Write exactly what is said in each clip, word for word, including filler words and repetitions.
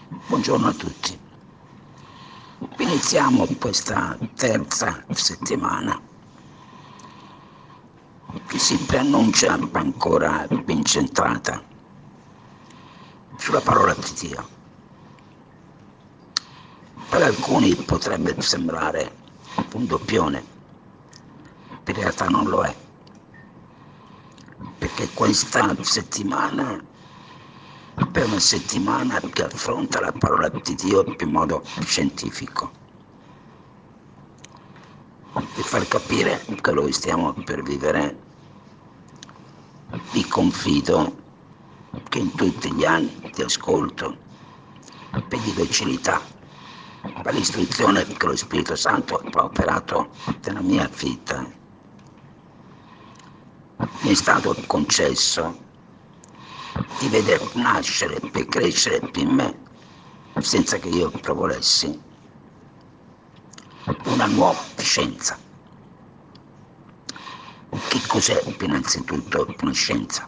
Buongiorno a tutti. Iniziamo questa terza settimana che si preannuncia ancora ben centrata sulla parola di Dio. Per alcuni potrebbe sembrare un doppione, in realtà non lo è, perché questa settimana è una settimana che affronta la parola di Dio in modo scientifico, per far capire che noi stiamo per vivere. Vi confido che in tutti gli anni di ascolto e di docilità per l'istruzione che lo Spirito Santo ha operato nella mia vita, mi è stato concesso di vedere nascere e crescere in me, senza che io lo volessi, una nuova scienza. Che cos'è innanzitutto una scienza?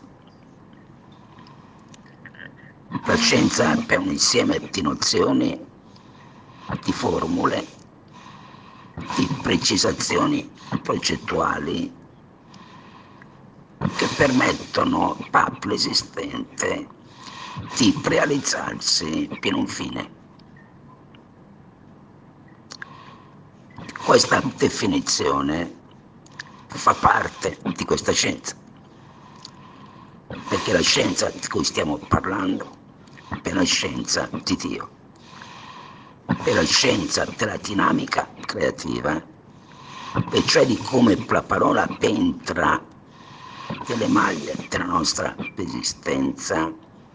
La scienza è un insieme di nozioni, di formule, di precisazioni concettuali che permettono all'esistente di realizzarsi in un fine. Questa definizione fa parte di questa scienza, perché la scienza di cui stiamo parlando è la scienza di Dio, è la scienza della dinamica creativa, e cioè di come la parola entra nelle maglie della nostra esistenza,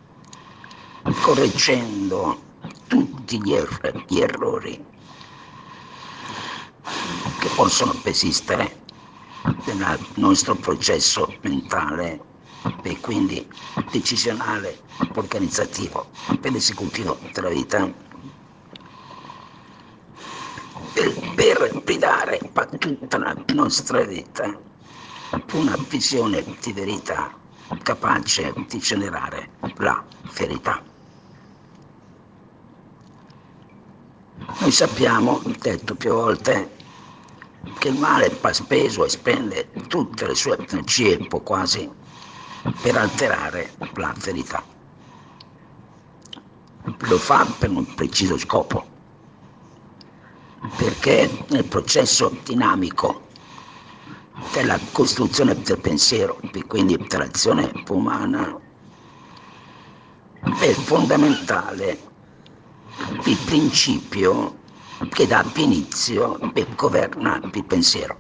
correggendo tutti gli, er- gli errori che possono esistere nel nostro processo mentale e quindi decisionale, organizzativo ed esecutivo della vita, per, per ridare a tutta la nostra vita una visione di verità capace di generare la verità. Noi sappiamo, detto più volte, che il male va speso e spende tutte le sue energie, un po' quasi, per alterare la verità. Lo fa per un preciso scopo, perché nel processo dinamico della costruzione del pensiero e quindi dell'azione umana è fondamentale il principio che dà inizio e governa il pensiero.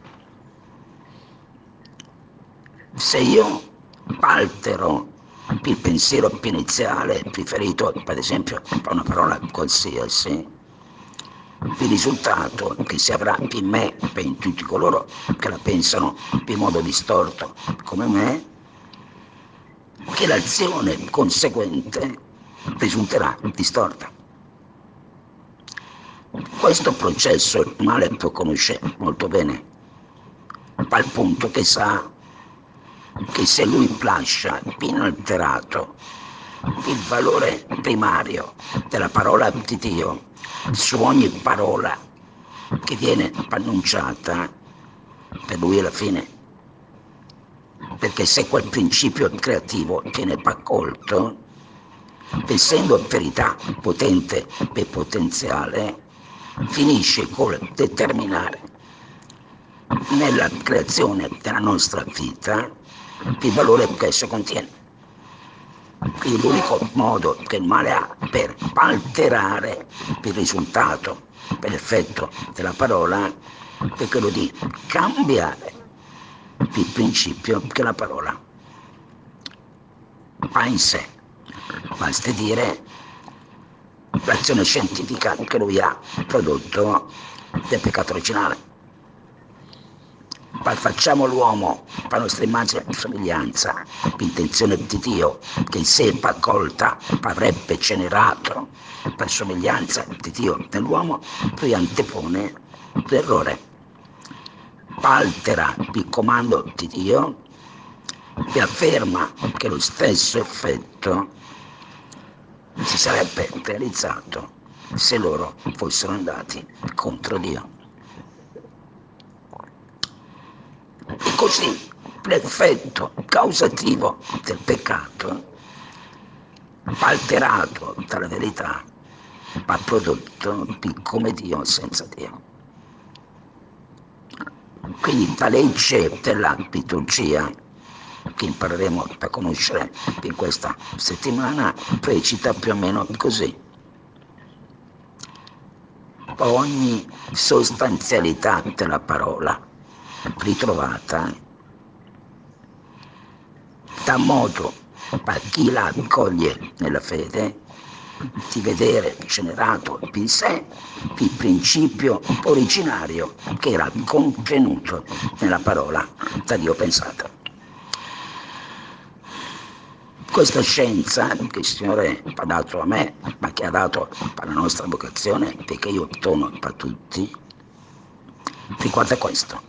Se io altero il pensiero iniziale, riferito ad esempio a una parola qualsiasi, il risultato che si avrà in me e in tutti coloro che la pensano in modo distorto come me, che l'azione conseguente risulterà distorta. Questo processo il male lo conosce molto bene, al punto che sa che se lui lascia inalterato il valore primario della parola di Dio su ogni parola che viene annunciata, per lui è la fine. Perché se quel principio creativo viene accolto, essendo verità potente e potenziale, finisce col determinare nella creazione della nostra vita il valore che esso contiene. Quindi l'unico modo che il male ha per alterare il risultato, per effetto della parola, è quello di cambiare il principio che la parola ha in sé. Basti dire l'azione scientifica che lui ha prodotto del peccato originale. Ma facciamo l'uomo a nostra immagine e somiglianza, l'intenzione di Dio che in sé accolta avrebbe generato per somiglianza di Dio nell'uomo, lui antepone l'errore, altera il comando di Dio e afferma che lo stesso effetto si sarebbe realizzato se loro fossero andati contro Dio. E così l'effetto causativo del peccato va alterato dalla verità, va prodotto come Dio senza Dio. Quindi la legge della liturgia, che impareremo a conoscere in questa settimana, recita più o meno così: ogni sostanzialità della parola ritrovata dà modo a chi la accoglie nella fede di vedere generato in sé il principio originario che era contenuto nella parola da Dio pensata. Questa scienza che il Signore ha dato a me, ma che ha dato alla nostra vocazione, perché io dono a tutti, riguarda questo: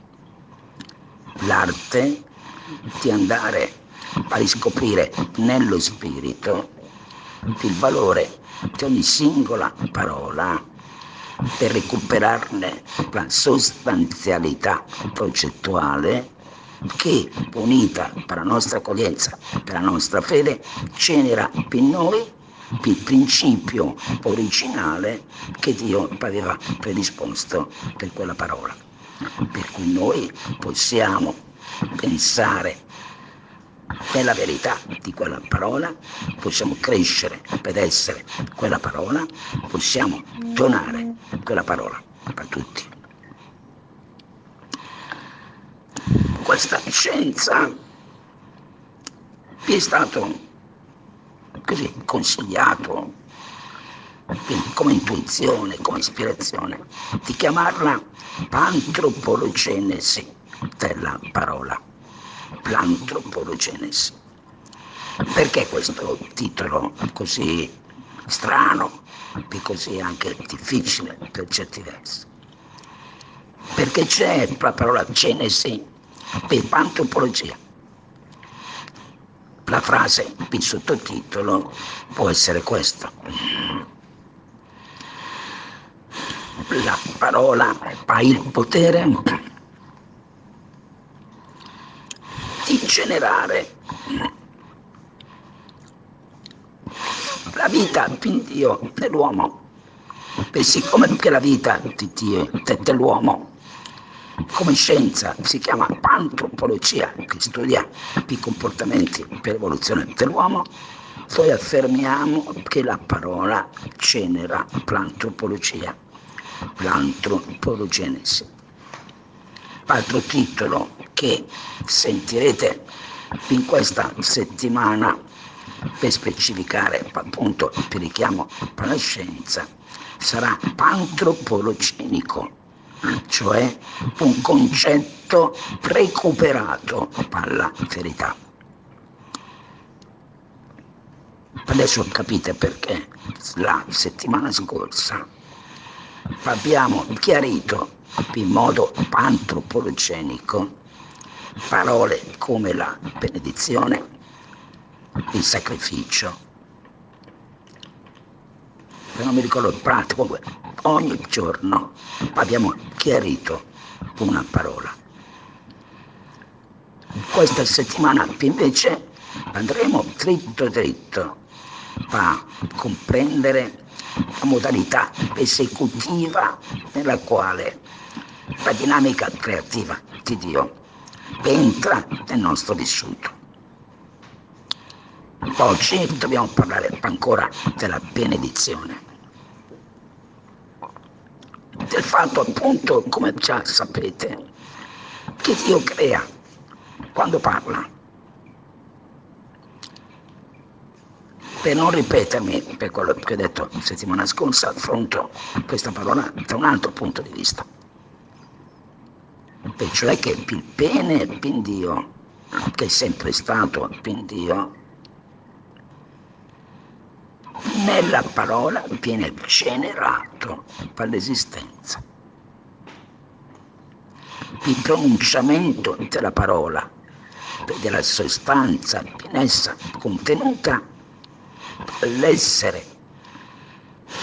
l'arte di andare a riscoprire nello spirito il valore di ogni singola parola per recuperarne la sostanzialità concettuale che, unita per la nostra accoglienza, per la nostra fede, genera in noi il principio originale che Dio aveva predisposto per quella parola. Per cui noi possiamo pensare nella verità di quella parola, possiamo crescere per essere quella parola, possiamo donare quella parola a tutti. Questa scienza vi è stato così consigliato come intuizione, come ispirazione, di chiamarla antropologenesi della parola. L'antropologenesi. Perché questo titolo così strano e così anche difficile per certi versi? Perché c'è la parola genesi per antropologia. La frase, il sottotitolo può essere questo: la parola ha il potere di generare la vita di Dio nell'uomo. E siccome che la vita di Dio dell'uomo come scienza si chiama antropologia, che studia i comportamenti per l'evoluzione dell'uomo, noi affermiamo che la parola genera l'antropologia, l'antropologenesi. Altro titolo che sentirete in questa settimana per specificare appunto il richiamo alla scienza sarà antropologenico, cioè un concetto recuperato dalla verità. Adesso capite perché la settimana scorsa abbiamo chiarito in modo antropologenico parole come la benedizione, il sacrificio. Se non mi ricordo il pratico, ogni giorno abbiamo chiarito una parola. Questa settimana invece andremo dritto dritto a comprendere la modalità esecutiva nella quale la dinamica creativa di Dio entra nel nostro vissuto. Oggi dobbiamo parlare ancora della benedizione, del fatto appunto, come già sapete, che Dio crea quando parla. Per non ripetermi per quello che ho detto la settimana scorsa, affronto questa parola da un altro punto di vista, e cioè che il bene in Dio, che è sempre stato in Dio, nella parola viene generato dall'esistenza. Il pronunciamento della parola, della sostanza in essa contenuta, l'essere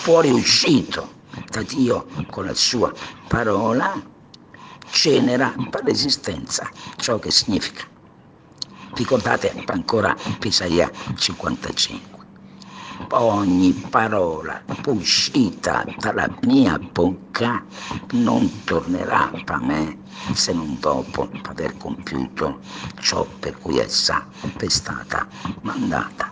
fuoriuscito da Dio con la sua parola, genera per l'esistenza ciò che significa. Ricordate ancora Isaia cinquantacinque. Ogni parola uscita dalla mia bocca non tornerà a me se non dopo aver compiuto ciò per cui essa è stata mandata.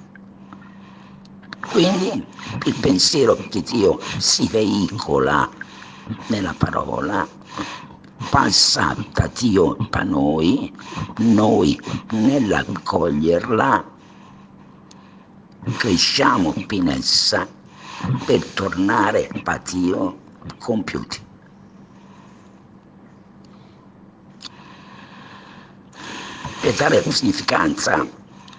Quindi il pensiero di Dio si veicola nella parola, passa da Dio a noi, noi nell'accoglierla cresciamo in essa per tornare a Dio compiuti. Per dare significanza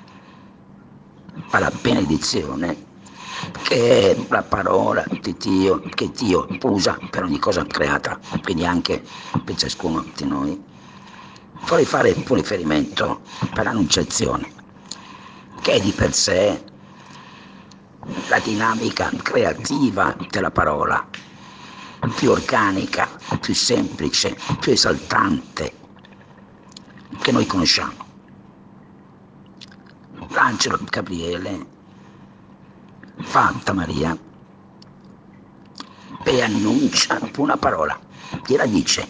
alla benedizione, che è la parola di Dio, che Dio usa per ogni cosa creata, quindi anche per ciascuno di noi, vorrei fare un riferimento per l'annunciazione, che è di per sé la dinamica creativa della parola, più organica, più semplice, più esaltante che noi conosciamo. L'angelo Gabriele va da Maria e annuncia una parola, gliela dice: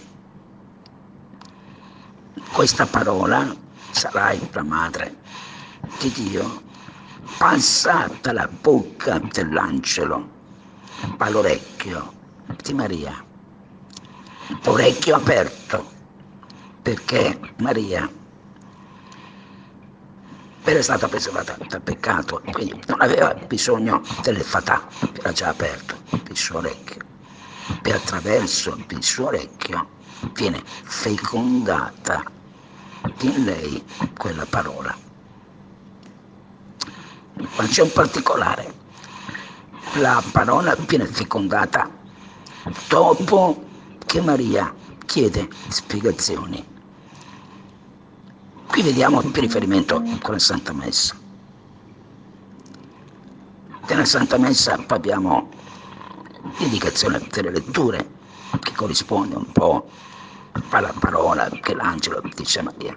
questa parola sarai la madre di Dio, passa dalla bocca dell'angelo all'orecchio di Maria, orecchio aperto, perché Maria era stata preservata dal peccato, quindi non aveva bisogno delle fatà, era già aperto il suo orecchio, e attraverso il suo orecchio viene fecondata in lei quella parola. Ma c'è un particolare: la parola viene fecondata dopo che Maria chiede spiegazioni. Qui vediamo il riferimento con la Santa Messa. Nella Santa Messa abbiamo l'indicazione delle letture, che corrisponde un po' alla parola che l'angelo dice a Maria.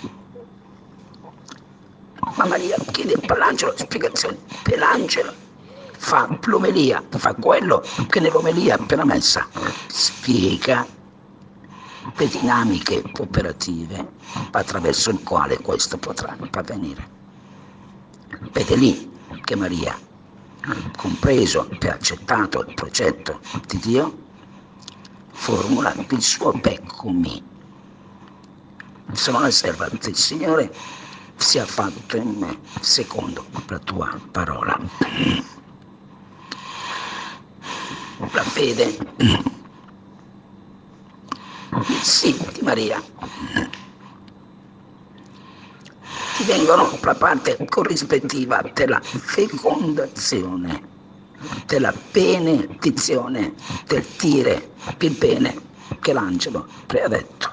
Ma Maria chiede per l'angelo spiegazioni, per l'angelo fa l'omelia, fa quello che nell'omelia per la Messa spiega le dinamiche operative attraverso il quale questo potrà avvenire. Vede lì che Maria, compreso e accettato il progetto di Dio, formula il suo beccumi. Sono la serva del Signore, sia fatto in me secondo la tua parola. La fede, il sì di Maria, divengono la parte corrispettiva della fecondazione, della benedizione, del dire il bene che l'angelo le ha detto.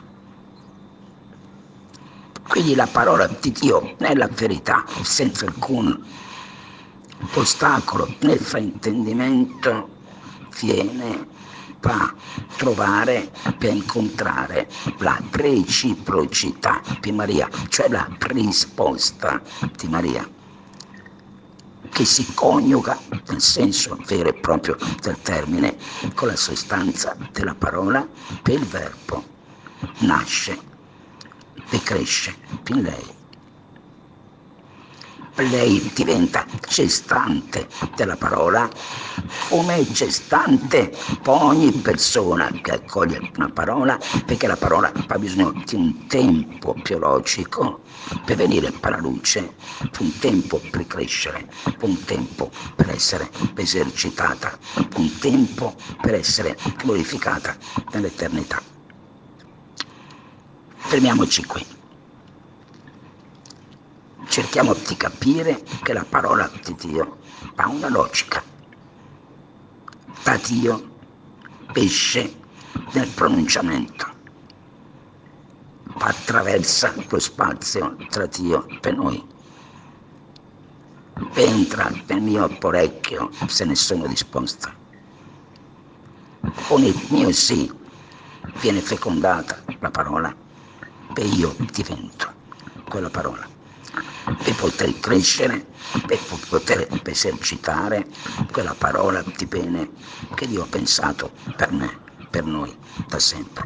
Quindi la parola di Dio nella verità, senza alcun ostacolo nel fraintendimento, viene a trovare, per incontrare la reciprocità di Maria, cioè la risposta di Maria, che si coniuga nel senso vero e proprio del termine con la sostanza della parola, per il verbo nasce e cresce in lei. Lei diventa gestante della parola, come è gestante ogni persona che accoglie una parola, perché la parola ha bisogno di un tempo biologico per venire alla luce, un tempo per crescere, un tempo per essere esercitata, un tempo per essere glorificata nell'eternità. Fermiamoci qui. Cerchiamo di capire che la parola di Dio ha una logica. Da Dio esce nel pronunciamento, attraversa lo spazio tra Dio e noi, entra nel mio orecchio se ne sono disposta, con il mio sì viene fecondata la parola e io divento quella parola, per poter crescere, per poter esercitare quella parola di bene che Dio ha pensato per me, per noi, da sempre.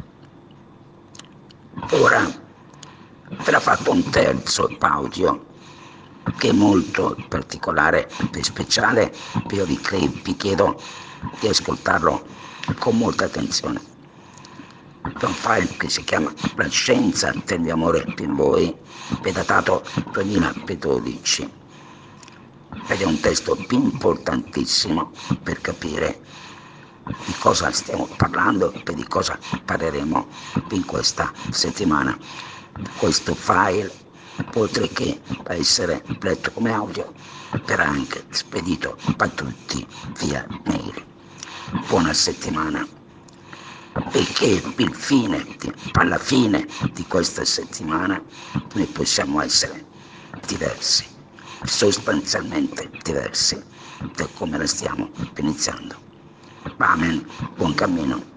Ora verrà fatto un terzo audio che è molto particolare e speciale, io vi, vi chiedo di ascoltarlo con molta attenzione. È un file che si chiama La scienza del mio amore per voi, è datato duemiladodici ed è un testo importantissimo per capire di cosa stiamo parlando e di cosa parleremo in questa settimana. Questo file, oltre che essere letto come audio, verrà anche spedito a tutti via mail. Buona settimana, perché il fine, alla fine di questa settimana noi possiamo essere diversi, sostanzialmente diversi da come la stiamo iniziando. Amen, buon cammino.